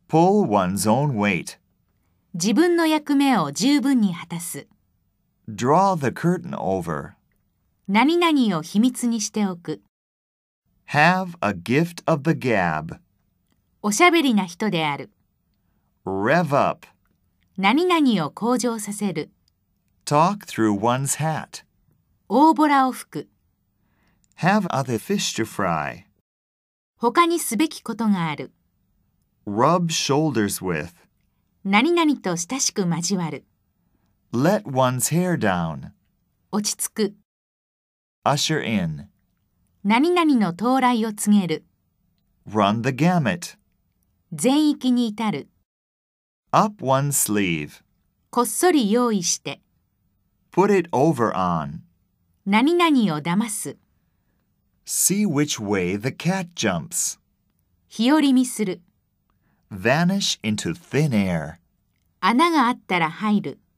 Pull one's own weight. 自分の役目を十分に果たす。 Draw the curtain over. 何々を秘密にしておく。 Have a gift of the gab. おしゃべりな人である。 Rev up. 何々を向上させる。 Talk through one's hat. 大ボラを吹く。 Have other fish to fry. 他にすべきことがある。 Rub shoulders with. 何々と親しく交わる。 Let one's hair down. 落ち着く。 Usher in. 何々の到来を告げる。 Run the gamut. 全域に至る。 Up one's sleeve. こっそり用意して。 Put it over on. 何々を騙す。 See which way the cat jumps. 日和見する。 Vanish into thin air. 穴があったら入る。